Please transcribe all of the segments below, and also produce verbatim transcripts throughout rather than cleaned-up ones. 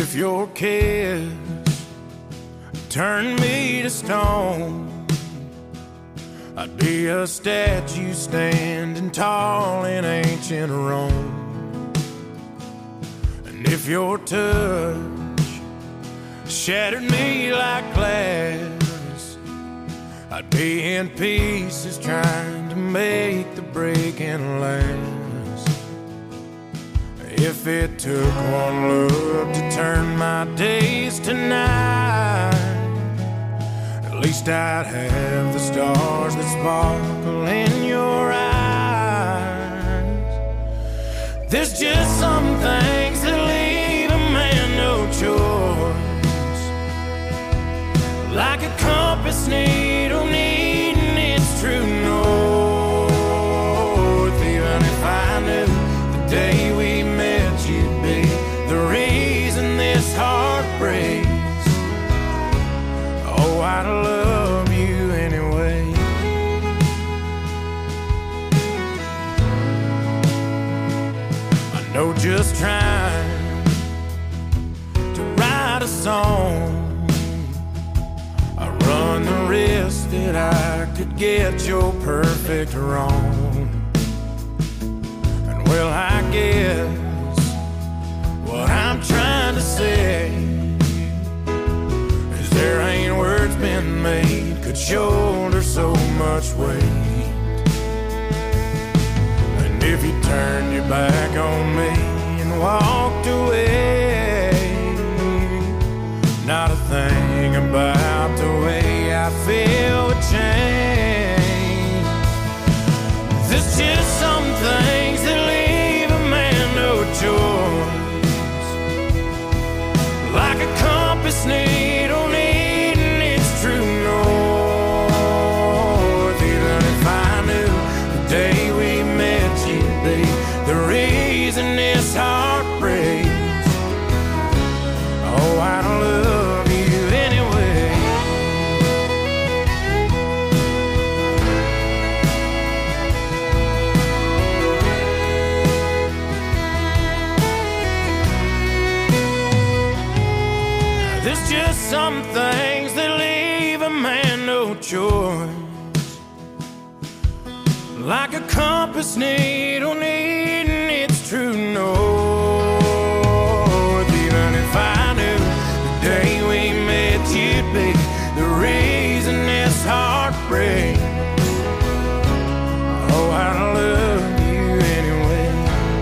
if your kiss turned me to stone, I'd be a statue standing tall in ancient Rome. And if your touch shattered me like glass, I'd be in pieces trying to make the breaking last. If it took one look to turn my days to night, at least I'd have the stars that sparkle in your eyes. There's just some things that leave a man no choice, like a compass needle needing its true north. Even if I knew the day we met you'd be the reason this heart breaks, oh, I'd love you anyway. I know just trying to write a song, I run the risk that I could get your perfect wrong. And well, I guess what I'm trying to say is there ain't words been made could shoulder so much weight. And if you turned your back on me and walked away, not a thing about the way I feel would change. There's just some things that leave a man no choice, like a compass needle needing its true north. Even if I knew the day we met you'd be the reason this heart breaks, oh, I'd love you anyway. There's just some things that leave a man no choice, like a compass needle needing its true north. Even if I knew the day we met you'd be the reason this heart breaks, oh, I'd love you anyway.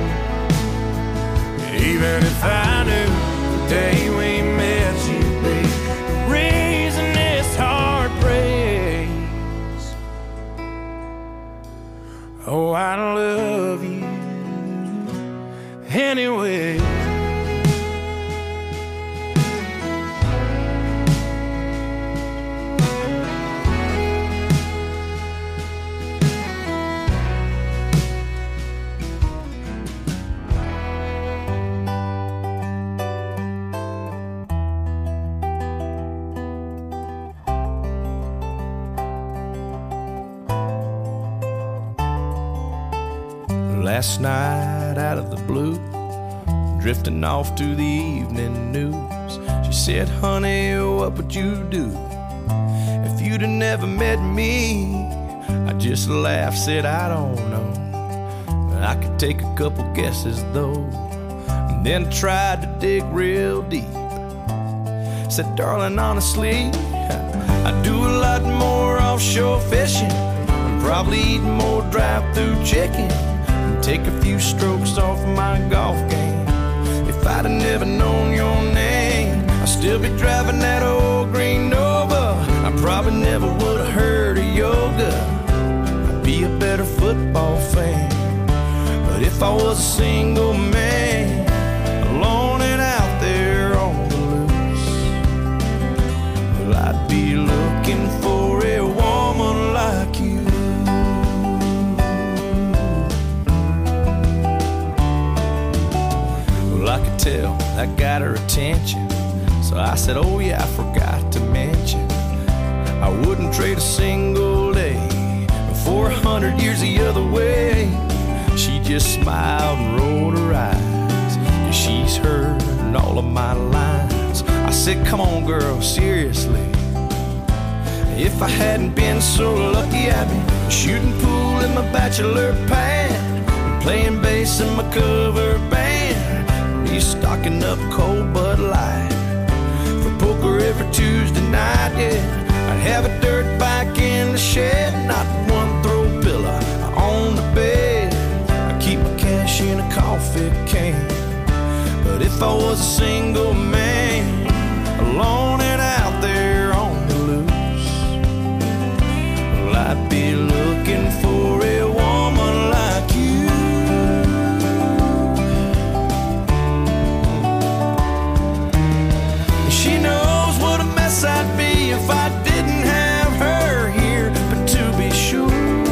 Even if I knew the day we met you'd be the reason this heart breaks, oh, I'd love you anyway. Last night out of the blue, drifting off to the evening news, she said, honey, what would you do if you'd have never met me? I just laughed, said, I don't know, I could take a couple guesses though. And then tried to dig real deep, said, darling, honestly, I do a lot more offshore fishing, and probably eat more drive-through chicken, take a few strokes off my golf game. If I'd have never known your name, I'd still be driving that old green Nova. I probably never would have heard of yoga. I'd be a better football fan. But if I was a single man, alone and out there on the loose, well, I'd be looking for a woman like you. I could tell that got her attention, so I said, oh yeah, I forgot to mention, I wouldn't trade a single day for a hundred years the other way. She just smiled and rolled her eyes, 'cause she's heard all of my lines. said, come on, girl, seriously. If I hadn't been so lucky, I'd be shooting pool in my bachelor pad, playing bass in my cover band, be stocking up cold Bud Light for poker every Tuesday night, yeah. I'd have a dirt bike in the shed, not one throw pillow on the bed. I keep my cash in a coffee can. But if I was a single man, alone and out there on the loose, well, I'd be looking for a woman like you. She knows what a mess I'd be if I didn't have her here. But to be sure,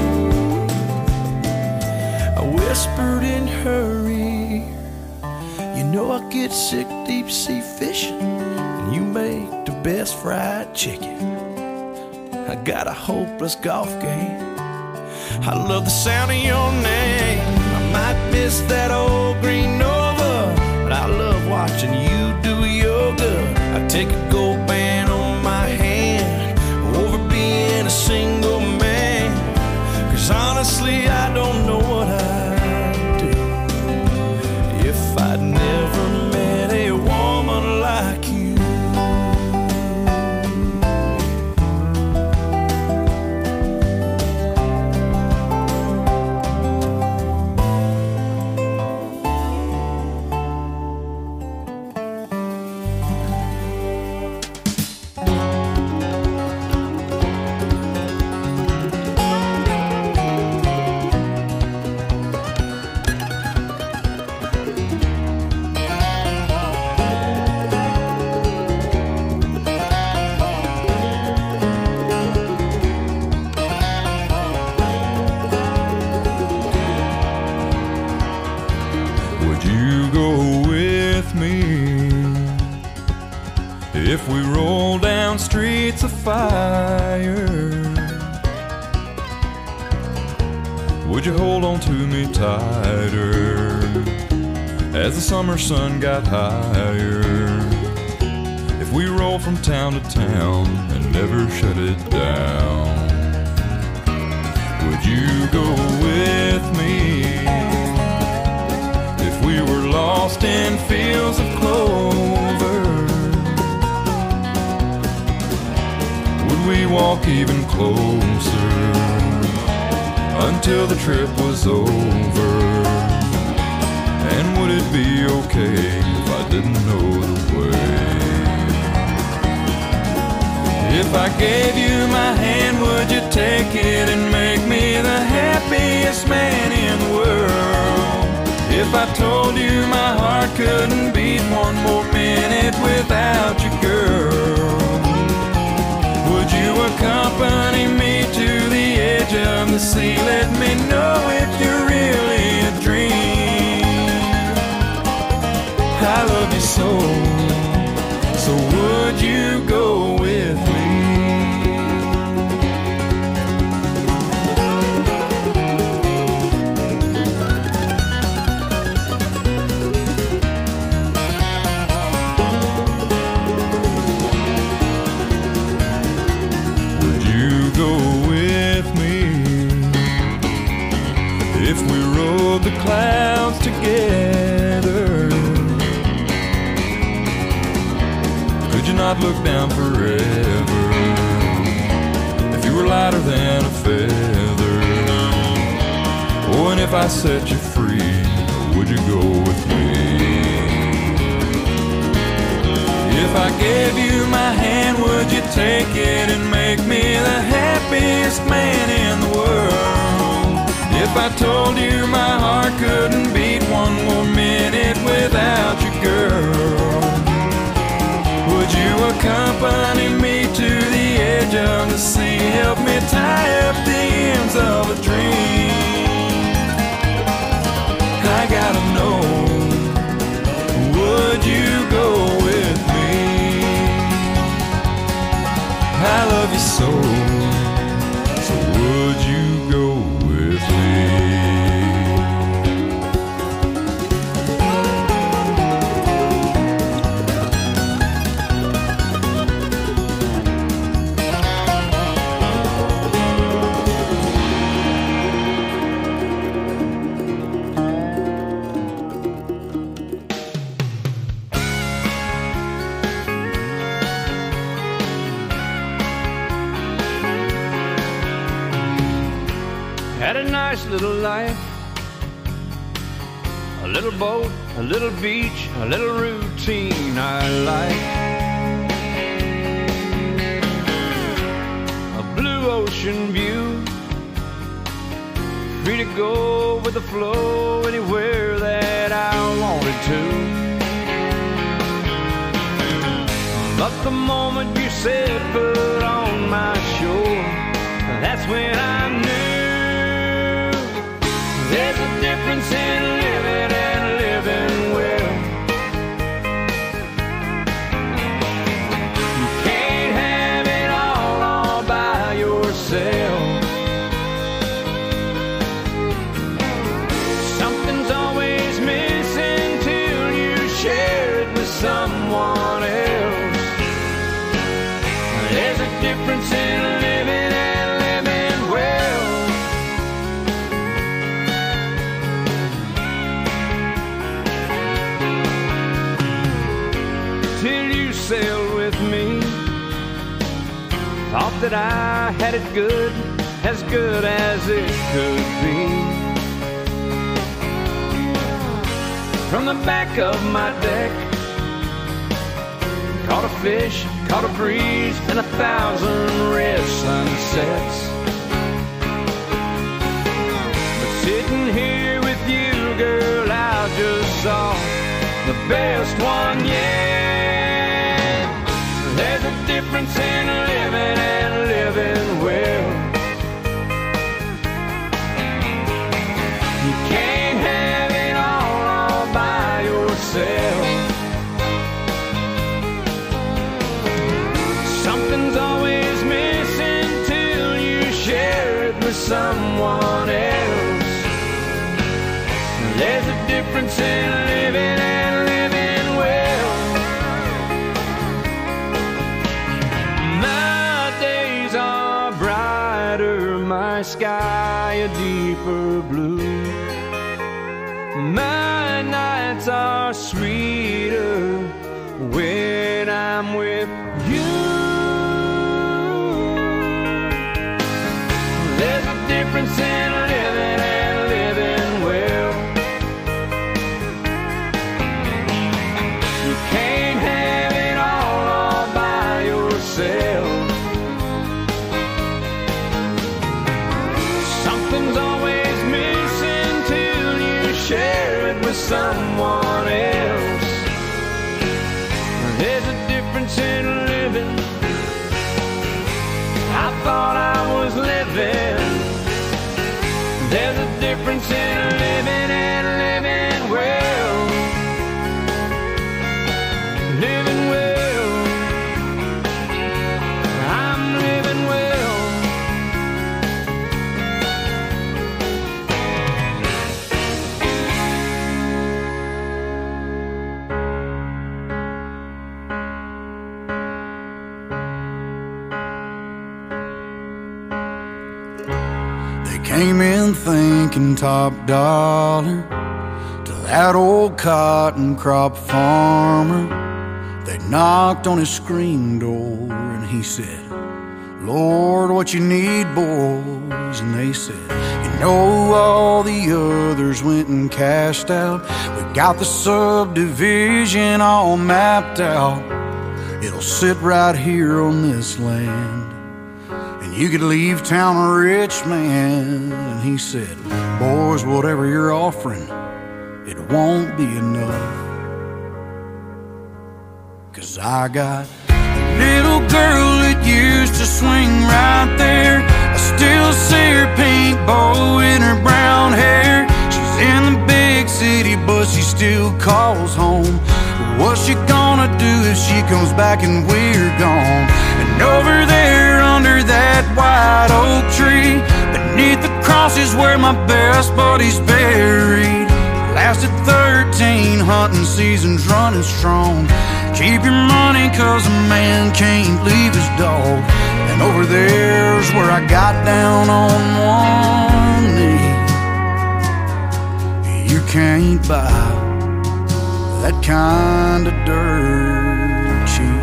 I whispered in her ear, you know I get sick deep sea fishing, and you make the best fried chicken. I got a hopeless golf game. I love the sound of your name. I might miss that old green Nova, but I love watching you do yoga. I take a gold band on my hand over being a single man, 'cause honestly I don't know what I'd do if I'd never met a woman like you. If we roll down streets of fire, would you hold on to me tighter as the summer sun got higher? If we roll from town to town and never shut it down, would you go with me? If we were lost in fields of clover, we walk even closer until the trip was over? And would it be okay if I didn't know the way? If I gave you my hand, would you take it and make me the happiest man in the world? If I told you my heart couldn't beat one more minute without you, girl, would you accompany me to the edge of the sea? Let me know if you're really a dream. I love you so, so would you go with me? If we rode the clouds together, could you not look down forever? If you were lighter than a feather, oh, and if I set you free, would you go with me? If I gave you my hand, would you take it and make me the happiest man in the world? If I told you my heart couldn't beat one more minute without you, girl, would you accompany me to the edge of the sea? Help me tie up the ends of a dream. I gotta know, would you go with me? I love you so, so would you go with me? Had a nice little life, a little boat, a little beach, a little routine I like. A blue ocean view, free to go with the flow anywhere that I wanted to. But the moment you said foot on my shore, that's when I knew there's a difference in living and living well. You can't have it all all by yourself. Something's always missing till you share it with someone else. There's a difference in living and living well. Till you sailed with me, thought that I had it good, as good as it could be. From the back of my deck, caught a fish, caught a breeze, and a thousand red sunsets. But sitting here with you, girl, I just saw the best one yet. There's a difference in living and living well. You can't have it all, all by yourself. Something's always missing till you share it with someone else. There's a difference in living and living well. My days are brighter, my sky a deeper blue. My nights are sweeter when I'm with you. There's a difference in living and living well. You can't have it all, all by yourself. Something's always missing till you share it with someone else. There's a difference in living. I thought I was living. There's a difference in living and living well. Living well. I'm living well. Came in thinking top dollar to that old cotton crop farmer. They knocked on his screen door and he said, Lord, what you need, boys? And they said, you know all the others went and cashed out. We got the subdivision all mapped out. It'll sit right here on this land. You could leave town a rich man. And he said, boys, whatever you're offering, it won't be enough. Cause I got a little girl that used to swing right there. I still see her pink bow in her brown hair. She's in the big city, but she still calls home. What's she gonna do if she comes back and we're gone? And over there under that white oak tree, beneath the cross is where my best buddy's buried. Lasted thirteen hunting seasons running strong. Keep your money cause a man can't leave his dog. And over there's where I got down on one knee. You can't buy that kind of dirt cheap.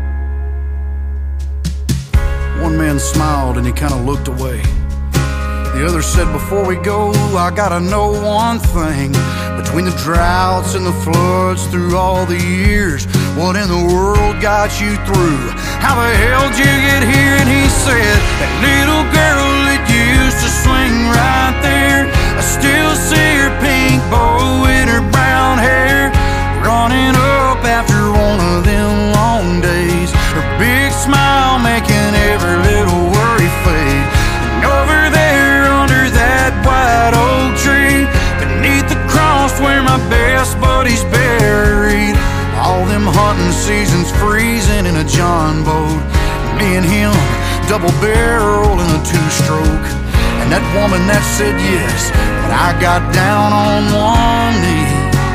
One man smiled and he kind of looked away. The other said, before we go, I gotta know one thing. Between the droughts and the floods through all the years, what in the world got you through? How the hell did you get here? And he said, that little girl that used to swing right there, I still see her pink bow in her brown hair, running up after one of them long days, her big smile making every little worry fade. And over there under that white oak tree, beneath the cross where my best buddy's buried, all them hunting seasons freezing in a John boat, me and him double barrel in a two-stroke. And that woman that said yes, but I got down on one knee.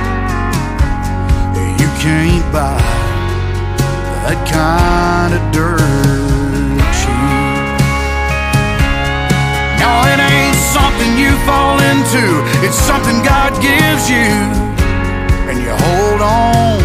You can't buy that kind of dirt cheap. No, it ain't something you fall into, it's something God gives you and you hold on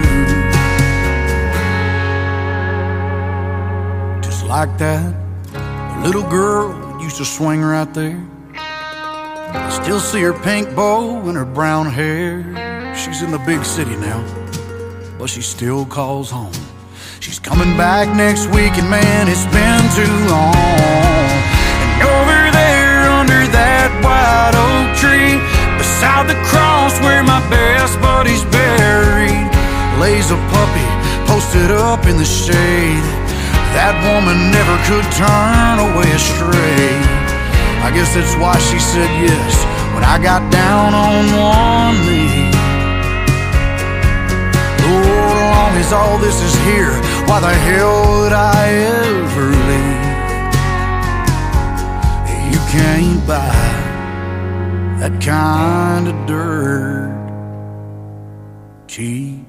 to. Just like that little girl used to swing right there. I still see her pink bow and her brown hair. She's in the big city now, but she still calls home. She's coming back next week, and man, it's been too long. And over there under that white oak tree, beside the cross where my best buddy's buried, lays a puppy posted up in the shade. That woman never could turn away astray. I guess that's why she said yes when I got down on one knee. Lord, as long as all this is here, why the hell would I ever leave? You can't buy that kind of dirt cheap.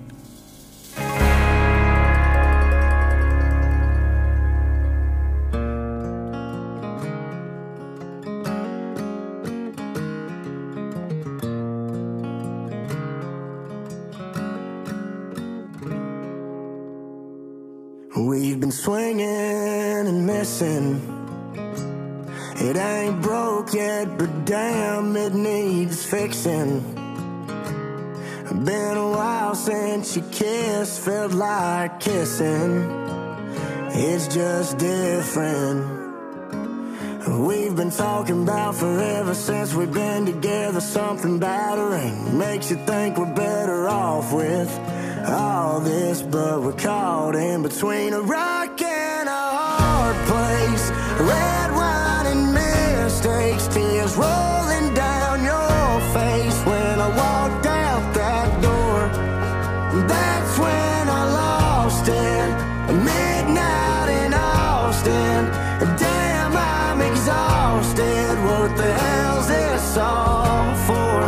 We've been swinging and missing. It ain't broke yet, but damn, it needs fixing. Been a while since you kissed, felt like kissing. It's just different. We've been talking about forever since we've been together. Something battering makes you think we're better off with all this, but we're caught in between a rock and a hard place. Red wine and mistakes, tears rolling down your face. When I walked out that door, that's when I lost it. Midnight in Austin, damn, I'm exhausted. What the hell's this all for?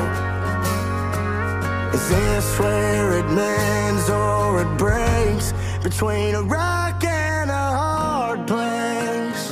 Is this where it mends or it breaks? Between a rock and a hard place.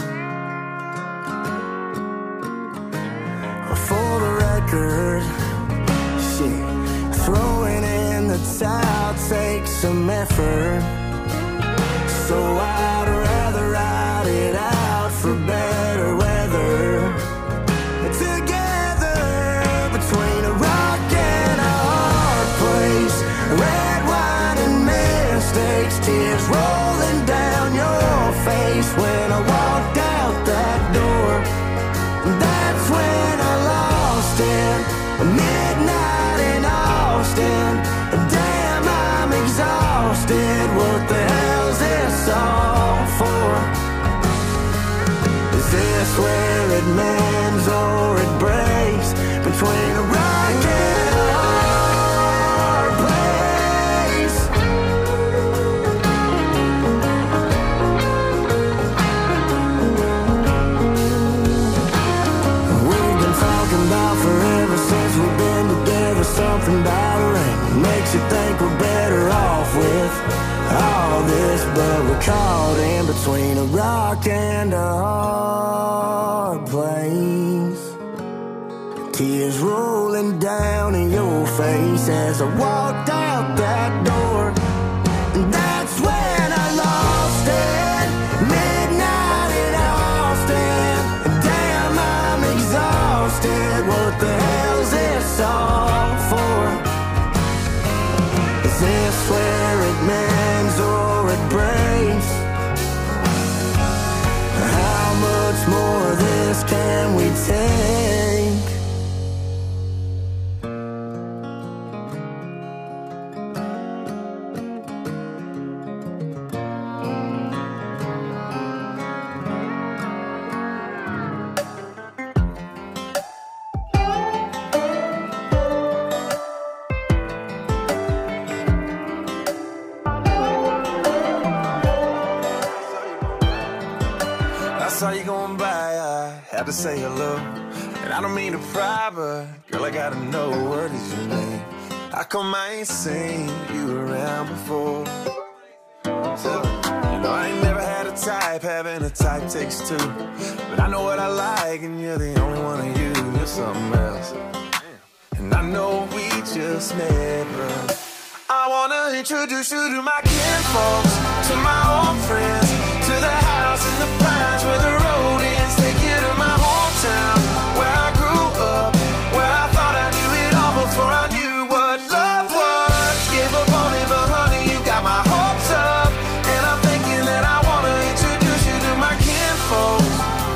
For the record, shit, throwing in the towel takes some effort. So I'd rather ride it out for better weather. Together between a rock and a hard place. Red wine and mistakes, tears rolling down your face. When I walked out that door, that's when I lost it. Midnight in Austin, damn, I'm exhausted. What the hell's this all for? Is this where it mends or it breaks? Between a rock and a hard place. We've been talking about forever since we've been together. Something battering makes you think we're better off with all this, but we're caught in between a rock and a hard place. Tears rolling down in your face as I walked out that door. And that's when I lost it. Midnight in Austin, damn, I'm exhausted. had to say hello. And I don't mean to pry, but girl, I gotta know, what is your name? How come I ain't seen you around before? So, you know, I ain't never had a type, having a type takes two. But I know what I like, and you're the only one of you. You're something else. And I know we just met, but I wanna introduce you to my kinfolks, to my old friends, to the house in the pines where the road ends. Take you to my hometown, where I grew up, where I thought I knew it all before I knew what love was. Gave up on it, but honey, you got my hopes up. And I'm thinking that I wanna introduce you to my kinfolks.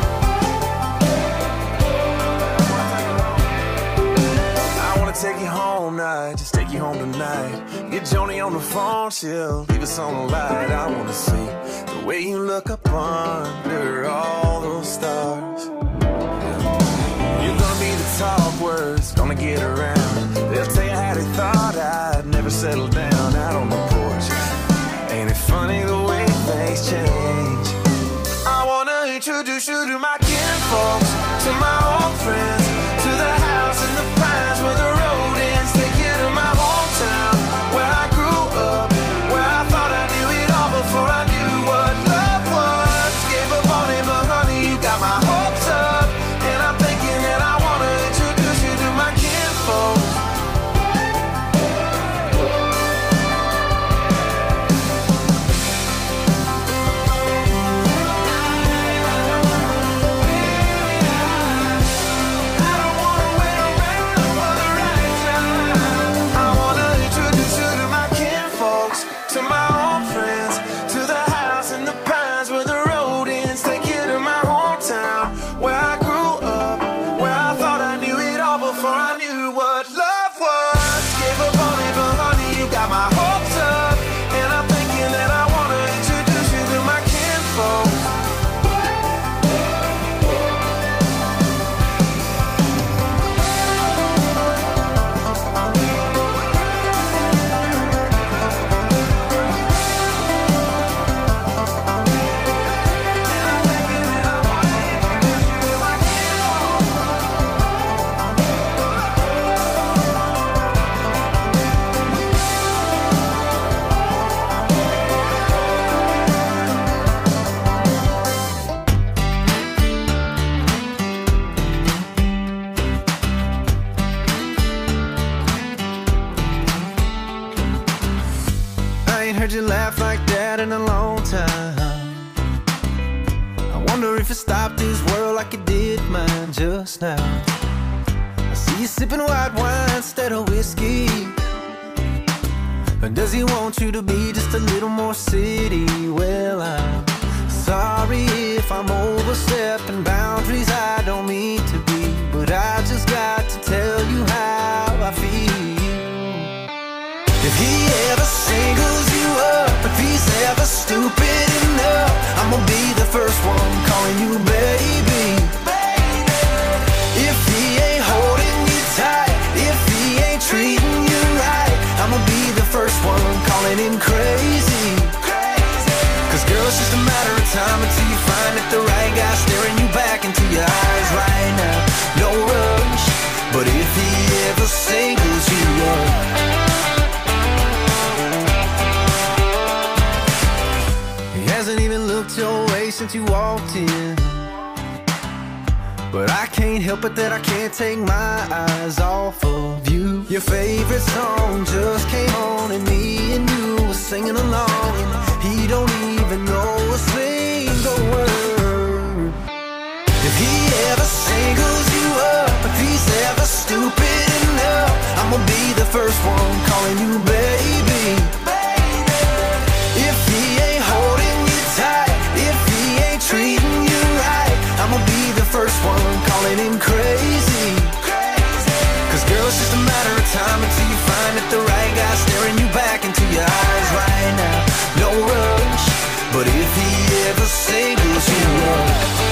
I wanna take you home night, just take you home tonight. Get Joni on the phone, she'll leave us on the light. I wanna see the way you look up under all those stars. You're gonna be the talk words, gonna get around. They'll tell you how they thought I'd never settle down out on the porch. Ain't it funny the way things change? I wanna introduce you to my kinfolks, to my old friends, to the house in the pines where the road ends. Take you to my hometown, where I grew up, where I thought I knew it all before I knew what love was. Gave up on it, but honey, you got my hopes up. And I'm thinking that I wanna introduce you to my kinfolks. Just now, I see you sipping white wine instead of whiskey. Does he want you to be just a little more city? Well, I'm sorry if I'm overstepping boundaries I don't mean to be, but I just got to tell you how I feel. If he ever singles you up, if he's ever stupid enough, I'm gonna be the first one calling you baby. If he ain't holding you tight, if he ain't treating you right, I'ma be the first one calling him crazy. Cause girl, it's just a matter of time until you find that the right guy staring you back into your eyes right now. No rush, but if he ever singles you up, he hasn't even looked your way since you walked in. But I can't help it that I can't take my eyes off of you. Your favorite song just came on and me and you were singing along, and he don't even know a single word. If he ever singles you up, if he's ever stupid enough, I'ma be the first one calling you baby. If he ain't holding you tight, if he ain't treating you right, I'ma be the first one calling him crazy. Cause girl, it's just a matter of time until you find that the right guy staring you back into your eyes right now. No rush, but if he ever singles you up,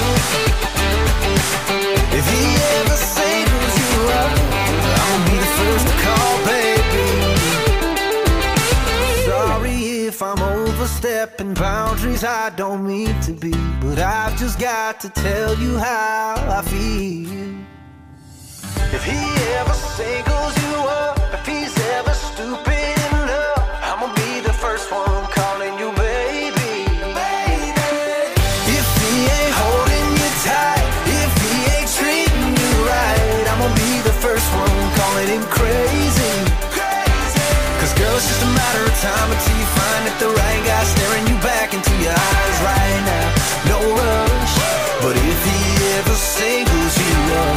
if he ever singles you up, I'll be the first to call, baby. Sorry if I'm overstepping boundaries I don't mean to be, but I've just got to tell you how I feel. If he ever singles you up, if he's ever stupid enough, I'ma be the first one calling you baby. Baby. If he ain't holding you tight, if he ain't treating you right, I'ma be the first one calling him crazy. Crazy. Cause girl, it's just a matter of time until you find that the right guy staring you back into your eyes right now. No rush, but if he ever singles you up,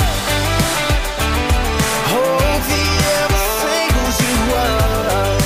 oh, if he ever singles you up,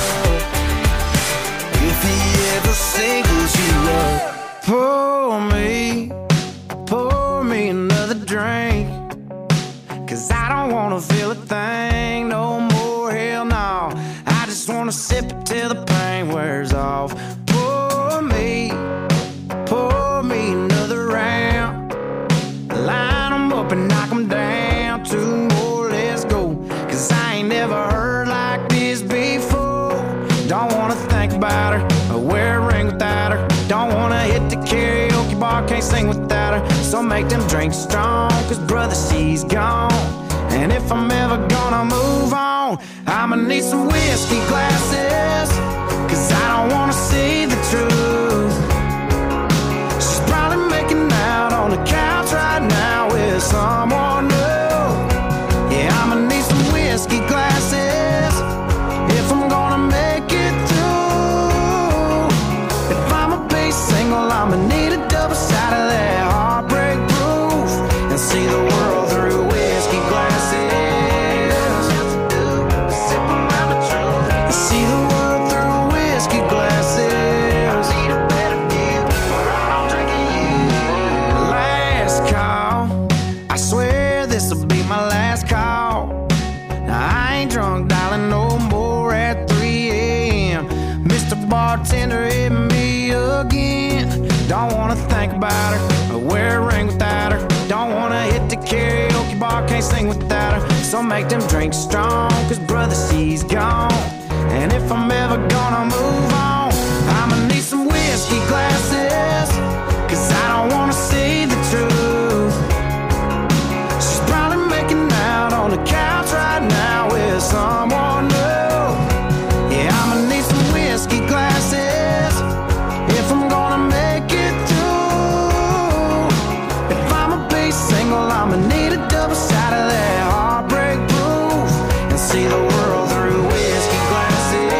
if he ever singles you up, pour me, pour me another drink, cause I don't wanna feel a thing no more, hell no. I just wanna sip it till the pain wears off. Pour me, pour me another round, line 'em up and knock 'em down. Two more, let's go, cause I ain't never heard like this before. Don't wanna think about her or wear a ring without her. Don't wanna hit the karaoke bar, can't sing without her. So make them drinks strong, cause brother, she's gone. And if I'm ever gonna move on, I'ma need some whiskey glasses, cause I don't wanna see the truth. She's probably making out on the couch right now with someone new. Yeah, I'ma need some whiskey glasses if I'm gonna make it through. If I'ma be single, I'ma need a double shot of that heartbreak proof, and see the world through whiskey glasses. See the world through whiskey glasses. I need a better view, or I'm drinking you. Last call, I swear this'll be my last call. Now I ain't drunk, darling, no more at three a.m. Mister Bartender, hit me again. Don't wanna think about her or wear a ring without her. Don't wanna hit the karaoke bar, can't sing without her. So make them drinks strong, cause brother, she's gone. And if I'm ever gonna move on, I'ma need some whiskey glasses, cause I don't wanna see the truth. She's probably making out on the couch right now with someone new. Yeah, I'ma need some whiskey glasses if I'm gonna make it through. If I'ma be single, I'ma need a double shot of that heartbreak proof, and see the world through whiskey glasses.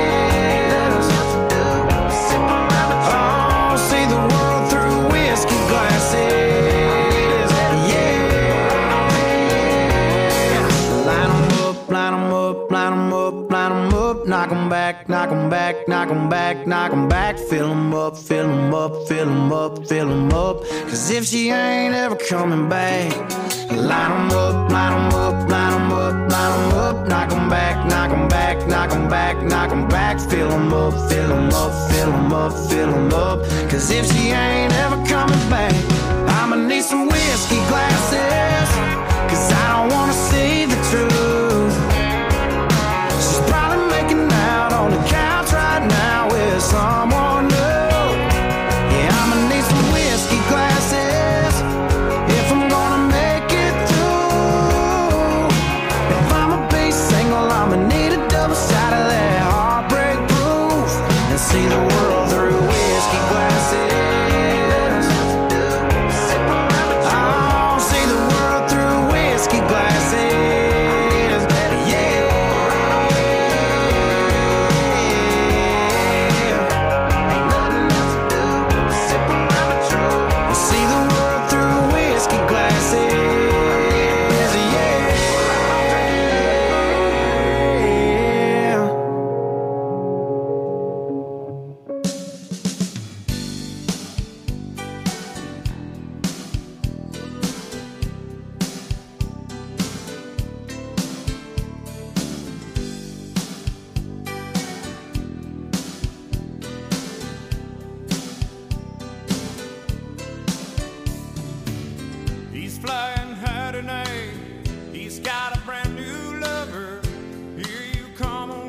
Oh, see the world through whiskey glasses. Yeah. Line 'em up, line 'em up, line 'em up, line 'em up. Knock 'em back, knock 'em back, knock 'em back, knock 'em back. Fill 'em up, fill 'em up, fill 'em up, fill 'em up. Cause if she ain't ever coming back, line 'em up, line 'em up, line 'em up, line 'em up. Knock 'em back, knock 'em back, knock 'em back, knock 'em back. Fill 'em up, fill 'em up, fill 'em up, fill 'em up. Cause if she ain't ever coming back, I'ma need some whiskey glasses, cause I don't wanna see the truth. She's probably making out on the couch right now with someone new. Yeah, I'ma need some whiskey glasses if I'm gonna make it through. If I'ma be single, I'ma need a double shot of that heartbreak proof, and see the world through whiskey glasses. Oh, see the world through whiskey glasses.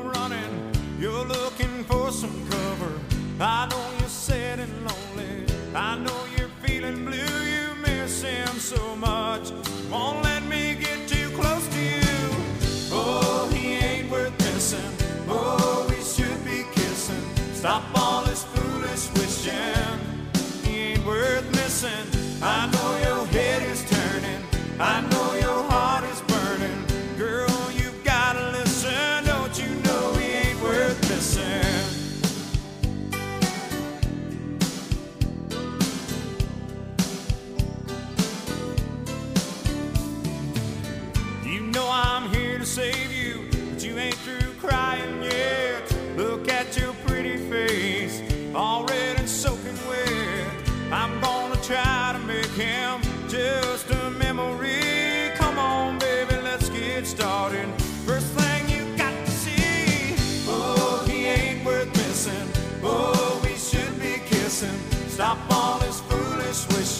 You're looking for some cover. I know you're sad and lonely.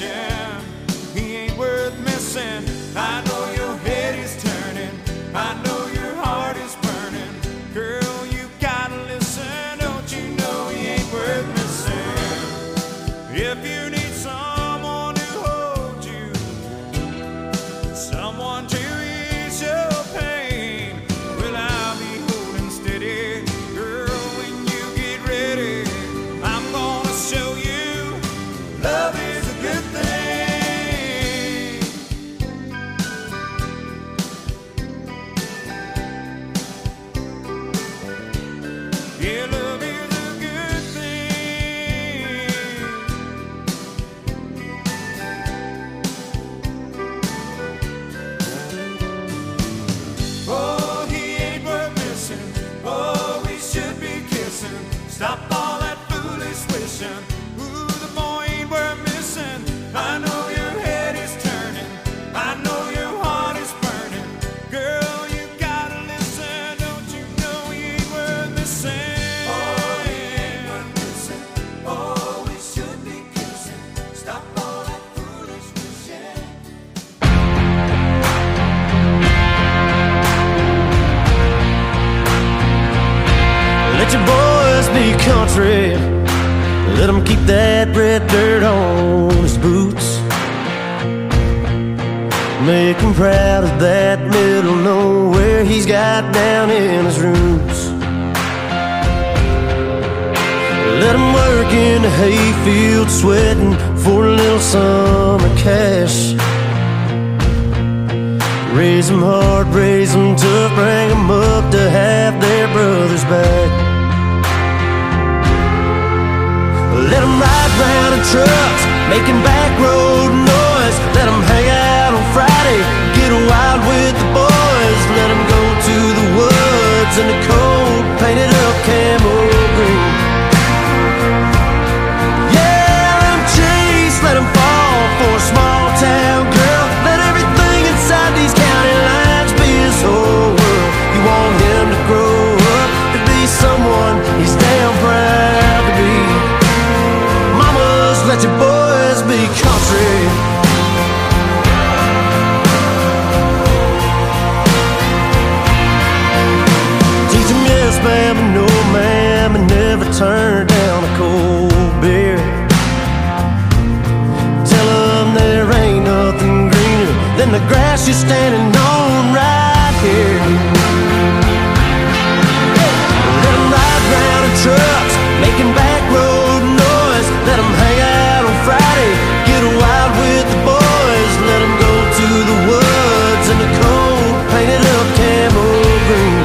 wishing he ain't worth missing. I know your head is turning, I know your heart is burning. Girl, you gotta listen, don't you know he ain't worth missing? If you need someone to hold you, someone to ease your pain, well, I'll be holding steady. Girl, when you get ready, I'm gonna show you love is a good thing. Yeah, love is a good thing. Oh, he ain't worth missing. Oh, we should be kissing. Stop all that foolish wishing. Ooh, the boy ain't worth missing. I know your head is turning, I know your heart is burning. Girl, you gotta listen, don't you know he ain't worth missing? Oh, he ain't worth missing. Oh, we should be kissing. Stop all that foolish wishing. Let your boys be country. Let him keep that red dirt on his boots. Make him proud of that middle nowhere he's got down in his roots. Let him work in the hayfield sweating for a little summer cash. Raise them hard, raise them tough, bring them up to have their brothers back. Let them ride round in trucks, making back road noise. Let them hang out on Friday, get wild with the boys. Let them go to the woods in the cold, painted up camo green. Yeah, let them chase, let them fall for a small town girl. Let everything inside these county lines be his whole world. You want him to grow up to be someone he's damn proud to be. Mamas, let your boys be country. Teach them yes ma'am and no ma'am, and never turn down a cold beer. Tell them there ain't nothing greener than the grass you're standing on right here. Let them ride round in trucks, making back road noise. Let them hang out on Friday, get wild with the boys. Let them go to the woods in the cold, painted up camo green.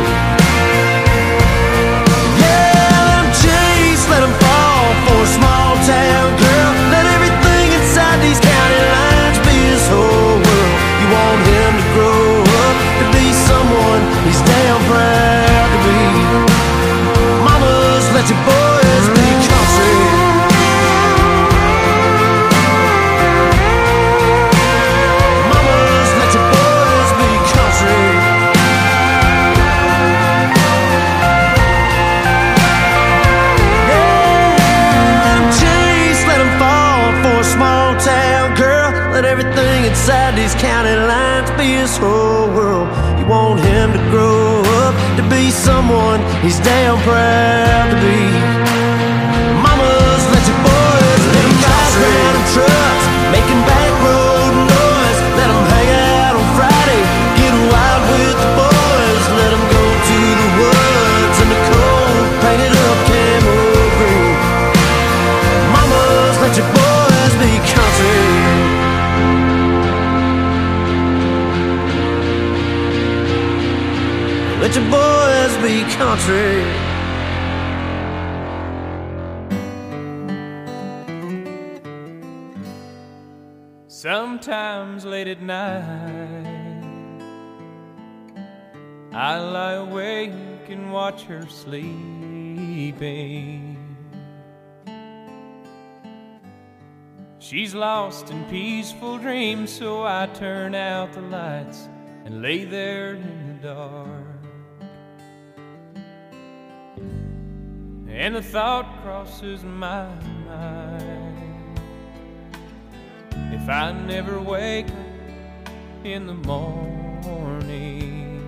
Yeah, let them chase, let them fall for a small town girl. Let everything inside these county lines be his whole world. You want him to grow up to be someone he's damn proud to be. Mamas, let your boys be country. Mamas, let your boys be country. Yeah, let 'em chase, let 'em fall for a small town girl. Let everything inside these county lines be his whole world. You want him to grow up to be someone he's damn proud to be. Mamas, let your boys be country. Let 'em ride round in trucks, making back road noise. Let 'em hang out on Friday, get wild with the boys. Let 'em go to the woods in the cold, painted up camo green. Mamas, let your boys be country. Let your boys be country. Sometimes late at night I lie awake and watch her sleeping. She's lost in peaceful dreams, so I turn out the lights and lay there in the dark. And the thought crosses my mind, if I never wake up in the morning?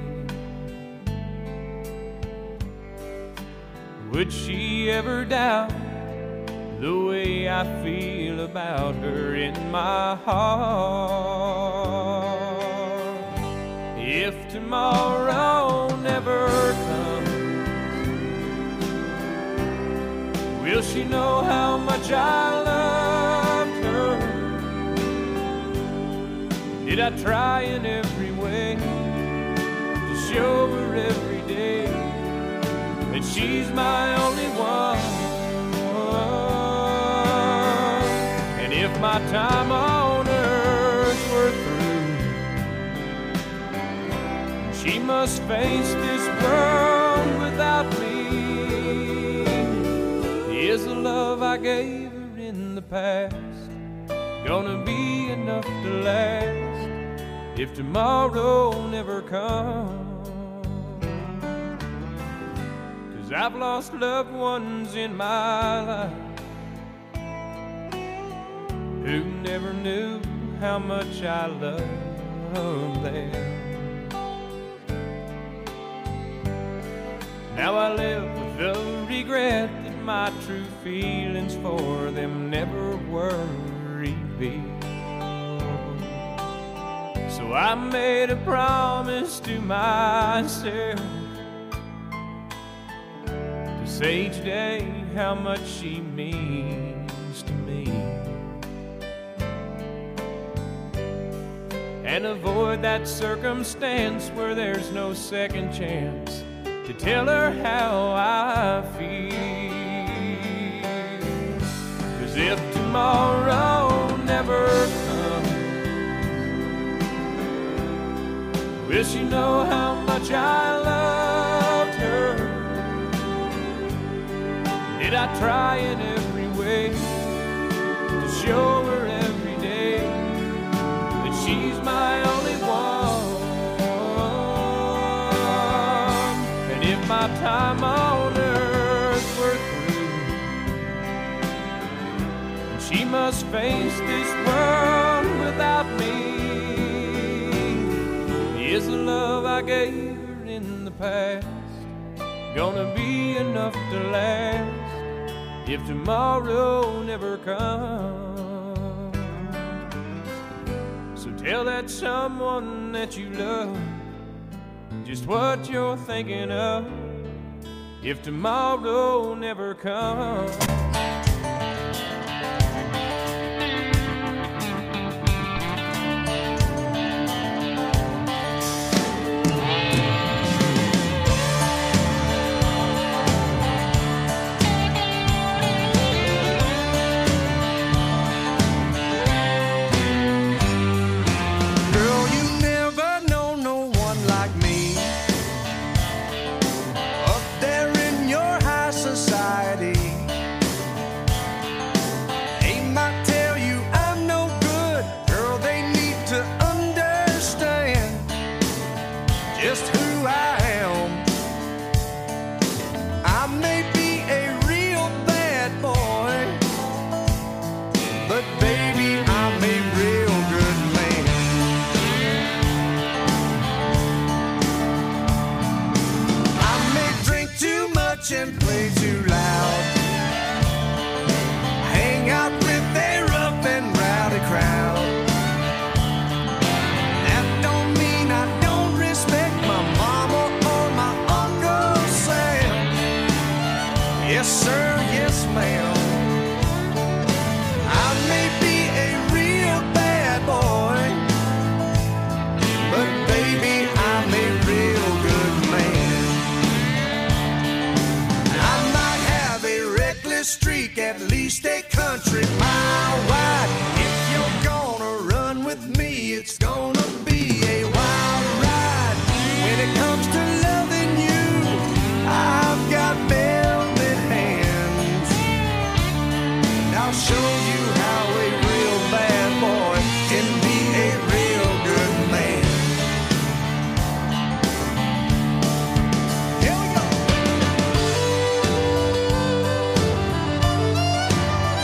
Would she ever doubt the way I feel about her in my heart? If tomorrow never comes, will she know how much I loved her? Did I try in every way to show her every day that she's my only one? And if my time on earth were through, she must face this world without me. Is the love I gave her in the past gonna be enough to last if tomorrow never comes? 'Cause I've lost loved ones in my life who never knew how much I loved them. Now I live with the regret that my true feelings for them never were revealed. So I made a promise to myself to say each day how much she means to me, and avoid that circumstance where there's no second chance to tell her how I feel. 'Cause if tomorrow never comes, will she know how much I loved her? Did I try in every way to show her every day that she's my only one? If my time on earth were through, she must face this world without me. Is the love I gave her in the past gonna be enough to last if tomorrow never comes? So tell that someone that you love just what you're thinking of if tomorrow never comes. And play too loud, hang out with a rough and rowdy crowd. That don't mean I don't respect my mama or my Uncle Sam. Yes sir, yes ma'am. I may be a real bad boy, but baby I'm a real good man. Streak at least a country mile wide. If you're gonna run with me, it's gonna be a wild ride. When it comes to loving you, I've got velvet hands, and I'll show you how a real bad boy can be a real good man. Here we go.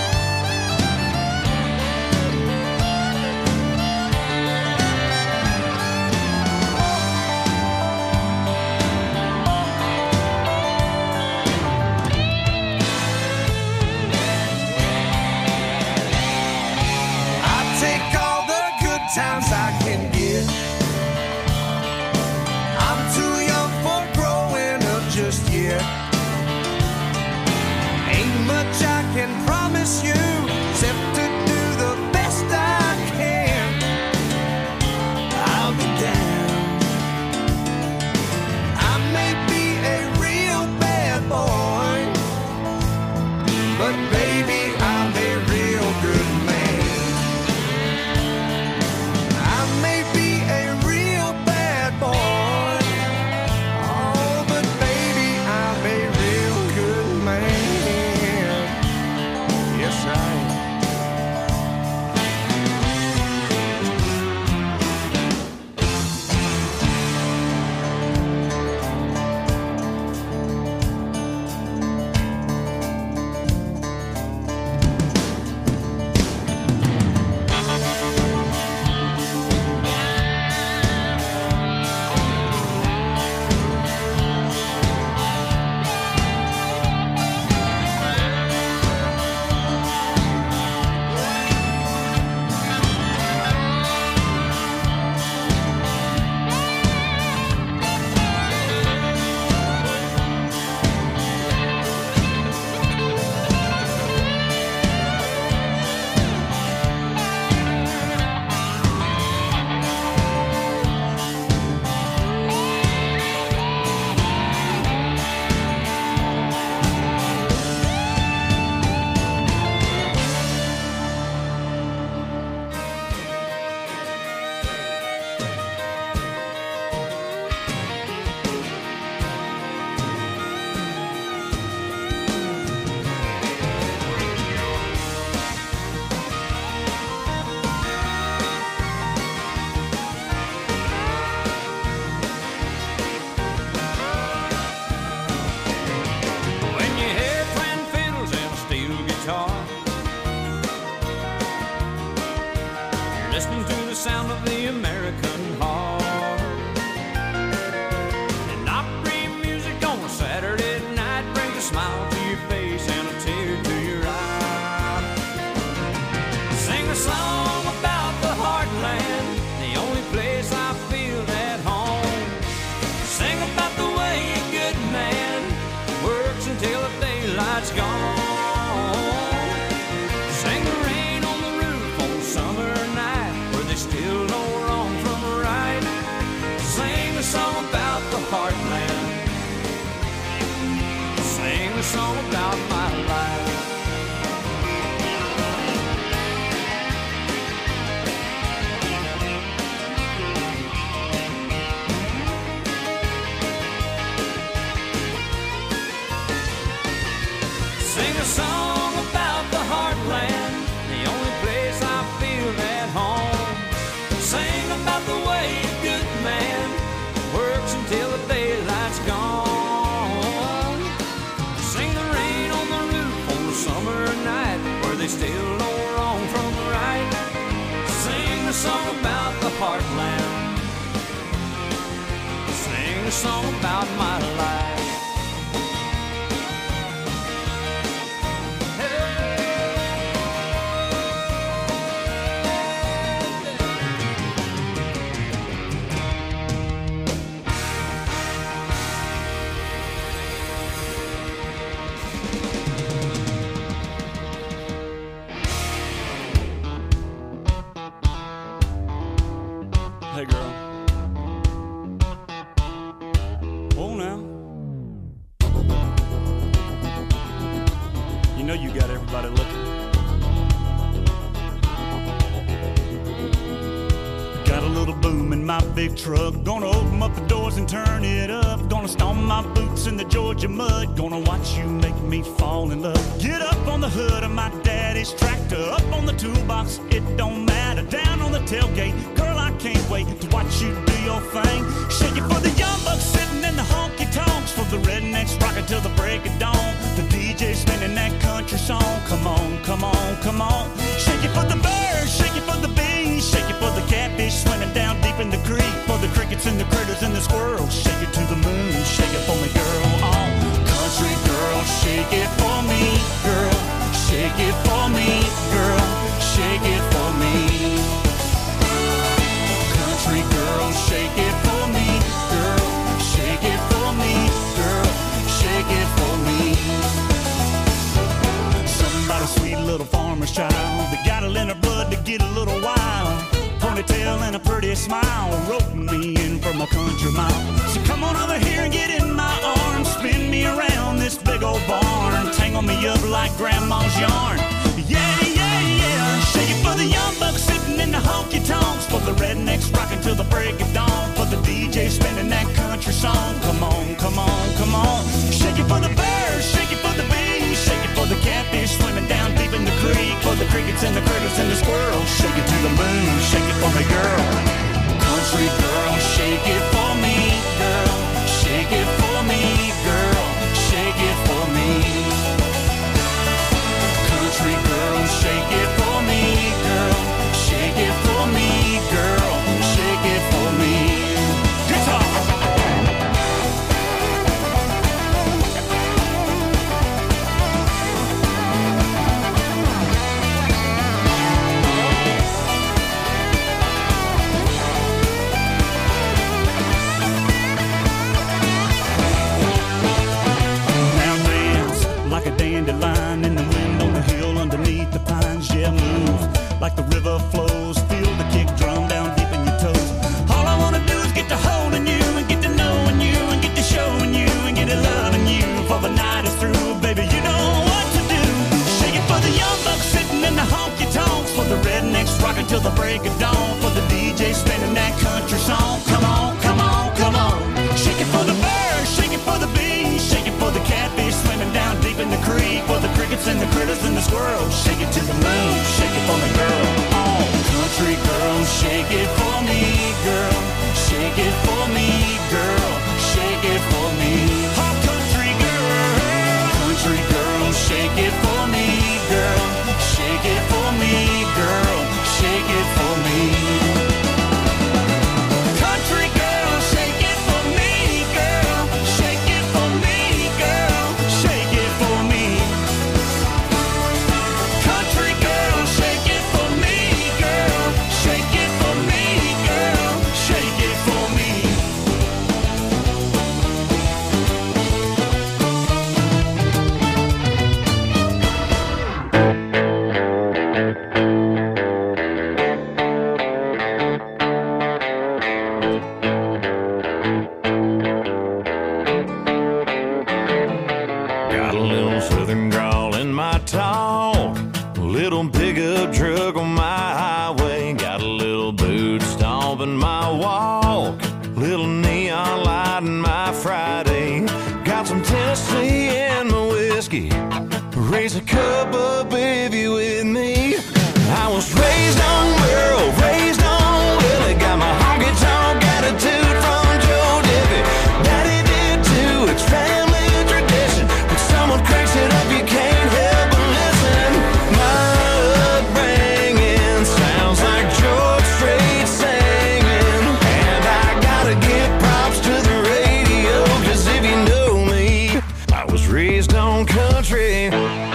song about my life. Sing a song about the heartland, the only place I feel at home. Sing about the way a good man works until the daylight's gone. Sing the rain on the roof on the summer night, where they still know wrong from right. Sing the song about the heartland. Sing a song about my life. Hey girl. Oh now. You know you got everybody looking. Got a little boom in my big truck. Gonna open up the doors and turn it up. Gonna stomp my boots in the Georgia mud. Gonna watch you make me fall in love. Get up on the hood of my daddy's tractor. Up on the toolbox, it don't matter. Down on the tailgate, girl, I can't wait to watch you do your thing. Shake it for the young bucks sitting in the honky tonks, for the rednecks rocking till the break of dawn. The D J spinning that country song. Come on, come on, come on. Shake it for the birds, shake it for the bees, shake it for the catfish swimming down deep in the creek, for the crickets and the critters and the squirrels. Shake it to the moon, shake it for me, girl. Oh, country girl, shake it for me, girl. Shake it for me, girl. Shake it for me. Country girl, shake it for me, girl. Shake it for me, girl. Shake it for me. Somebody's sweet little farmer's child, they got it in her blood to get a little wild. Ponytail and a pretty smile, roping me in from a country mile. So come on over here and get in my arms, spin me around this big old barn, tangle me up like grandma's yarn. Yeah, yeah, yeah. Shake it for the young bucks sitting in the honky tonks, for the rednecks rocking till the break of dawn, for the D J spinning that country song. Come on, come on, come on. Shake it for the birds, shake it for the bees, shake it for the catfish swimming down deep in the creek, for the crickets and the critters and the squirrels. Shake it to the moon, shake it for me, girl. Country girl, shake it for me, girl. Shake it for me, girl. Shake it for me. Country girl, shake it for me, girl. Shake it for me, girl. Shake it for me. Guitar. Dandelion in the wind on the hill underneath the pines. Yeah, move like the river flows. Feel the kick drum down deep in your toes. All I wanna do is get to holding you and get to knowing you and get to showing you and get to loving you. For the night is through, baby, you know what to do. Shake it for the young bucks sitting in the honky tonks, for the rednecks rocking till the break of dawn, for the D J spinning that country song. Come on, come on, come on. Shake it for the birds, shake it for the bees, shake it for the catfish swimming down deep in the creek, for the crickets and the critters and the squirrels. Shake it to the moon, shake it for me, girl. Oh, country girl, shake it for me, girl. Shake it for me, girl. Shake it for me. Oh, country girl, country girl, shake it for me, girl. Shake it for me, girl. Shake it for me. Country girl, shake it for me, girl. Shake it for me, girl. Shake it for me. Country girl, shake it for me, girl. Shake it for me, girl. Shake walk, little neon light in my Friday. Got some Tennessee in my whiskey. Raise a cup up if you with me. I was raised on Merle, raised on Willie. Got my honky-tonk attitude from Joe Diffie. Daddy did too, it's family tradition. When someone cranks it up, you can't help but listen. My upbringing sounds like George Strait singing. And I gotta give props to the radio, cause if you know me, I was raised on country.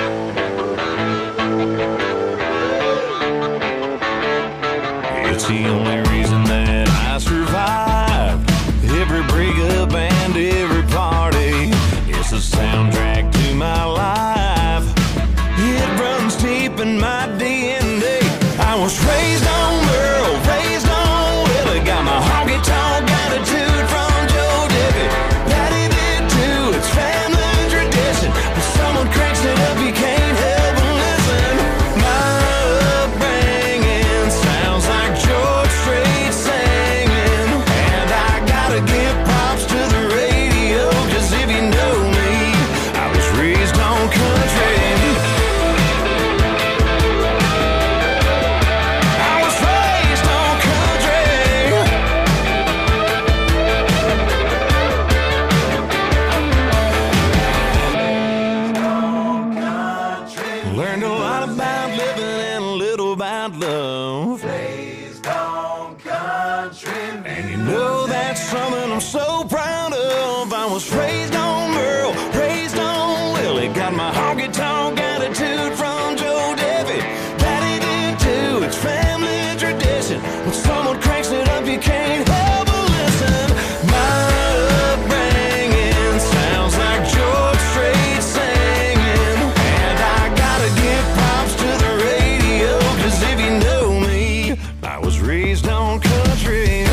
It's the only reason that I survived every breakup and every party. It's the soundtrack to my life. It runs deep in my D N A. I was raised on Merle, raised on Willie. Got my honky-tonk attitude from Joe Diffie. Daddy did too, it's family tradition. When someone cranks it up, you can't help but listen. My upbringing sounds like George Strait singing. And I gotta give props to the radio, cause if you know me, I was raised on country. I was raised on country. Learned a lot about living and a little about love. Raised on country. And you know that's something I'm so proud of. I was raised on Merle, raised on Willie. Got my honky-tonk attitude from Joe Diffie. Daddy did too, it's family tradition. When someone cranks it up, you can't help but listen. My upbringing sounds like George Strait singing. And I gotta give props to the radio, cause if you know me, I was raised on country.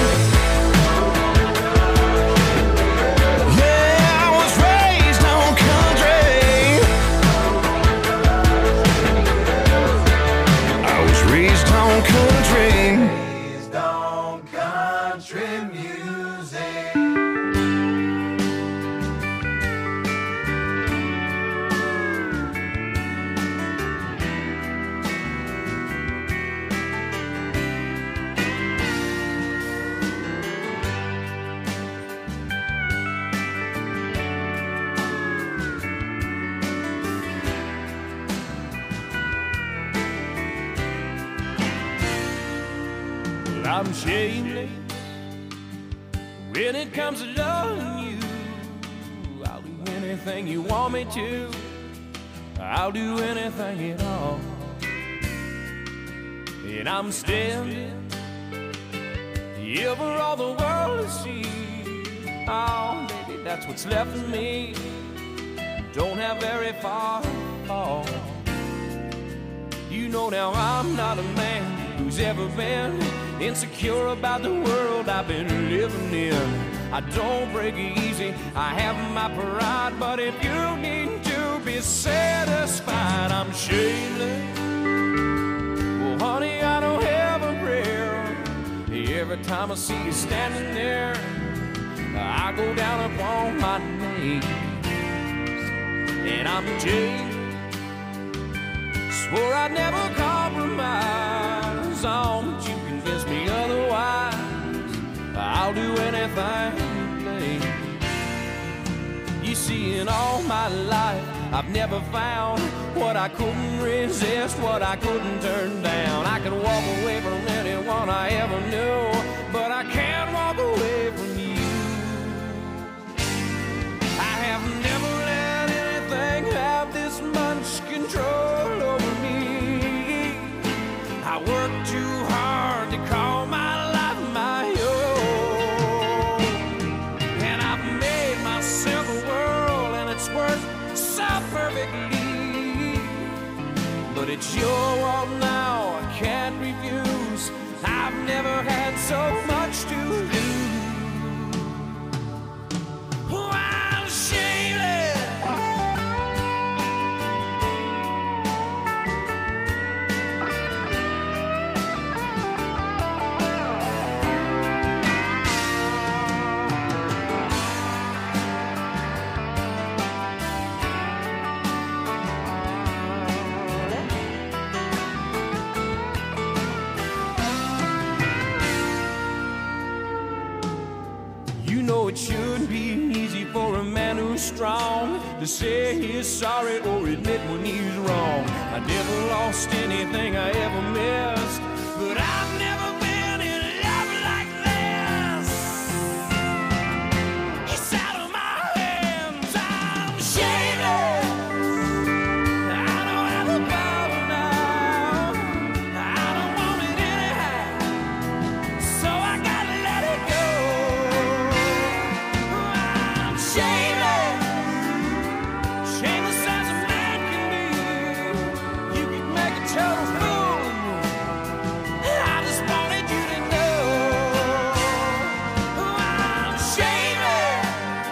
Yeah, I was raised on country. I was raised on country. Raised on country music. Well, I'm shameless when it comes to loving you. I'll do anything you want me to. I'll do anything at all. And I'm standing here for all the world to see. Oh, baby, that's what's left of me. Don't have very far to fall. You know now I'm not a man who's ever been insecure about the world I've been living in. I don't break easy, I have my pride, but if you need to be satisfied, I'm shameless. Well, honey, I don't have a prayer. Every time I see you standing there, I go down upon my knees. And I'm Jay, swore I'd never compromise. Oh, but you convince me otherwise. I'll do anything you please. You see, in all my life, I've never found what I couldn't resist, what I couldn't turn down. I could walk away from anyone I ever knew, but I can't walk away from you. I have never let anything have this much control over me. I work too hard to call my life my own, and I've made myself a world, and it's worked so perfectly. But it's your world now, I can't refuse. I've never had so much to lose. it shouldn't be easy for a man who's strong to say he's sorry or admit when he's wrong. I never lost anything I ever missed, but I've never been in love like this. It's out of my hands, I'm shaking. I don't have the power now. I don't want it anyhow, so I gotta let it go. I'm shaking, shameless as a man can be. You could make a total fool of me. I just wanted you to know I'm shaking.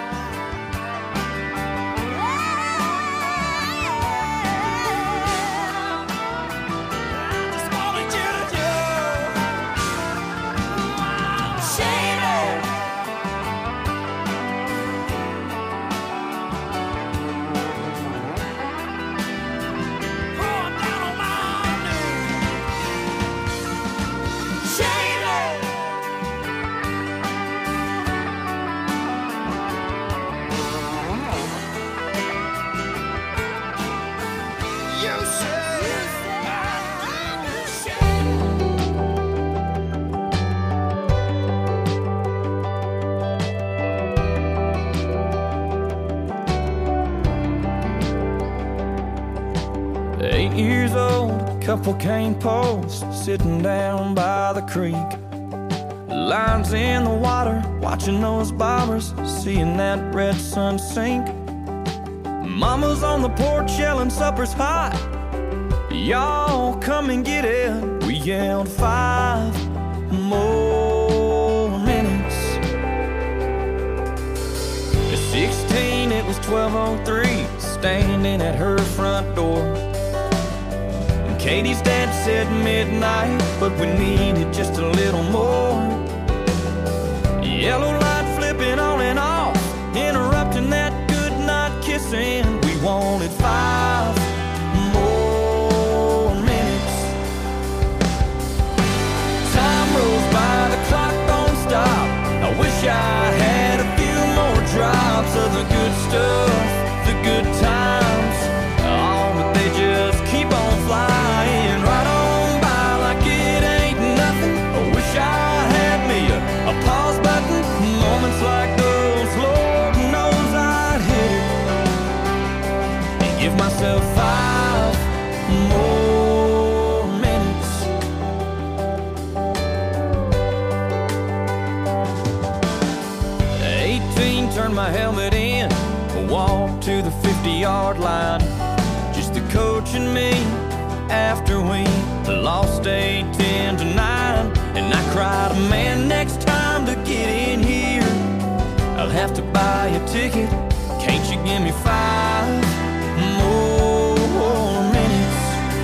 I just wanted you to know I'm shaking. Oh, I'm down on my knees. Shaking. You said I'm shaking. Eight years old, couple cane posts sitting down by the creek. Lines in the water, watching those bobbers, seeing that red sun sink. Mama's on the porch yelling supper's hot. Y'all come and get it. We yelled five more minutes. At sixteen, it was twelve oh three, standing at her front door. And Katie's dad said midnight, but we needed just a little more. Yellow light flipping on and off, interrupting that good night kissing. We wanted five more minutes. Time rolls by, the clock don't stop. I wish I had a few more drops of the good stuff, the good times. Oh, but they just keep on flying right on by like it ain't nothing. I wish I had me a, a pause button. Moments like those, Lord knows I'd hit it and give myself five more minutes. eighteen, turned my helmet in, walked to the fifty-yard line. Just the coach and me after we lost eight ten to nine. And I cried, man, next time to get in here I'll have to buy a ticket. Can't you give me five more minutes?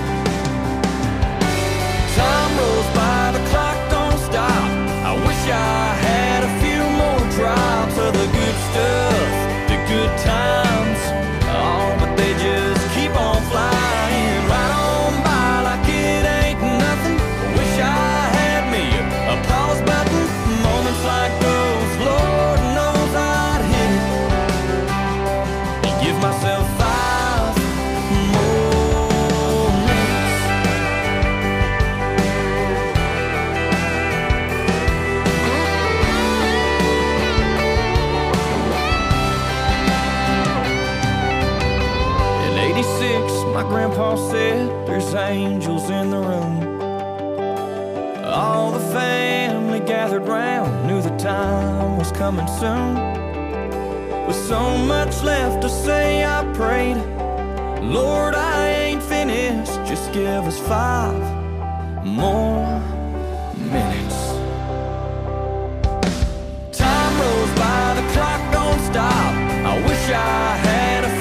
Time rolls by, the clock don't stop. I wish I had a few more drops of the good stuff, the good times. Oh, but they just keep on flying right on by like it ain't nothing. I wish I had me a, a pause button. Moments like those, Lord knows I'd hit it and give myself five more minutes. In eighty-six, my grandpa said there's angels in the room. All the family gathered round, knew the time was coming soon. With so much left to say, I prayed, Lord, I ain't finished, just give us five more minutes.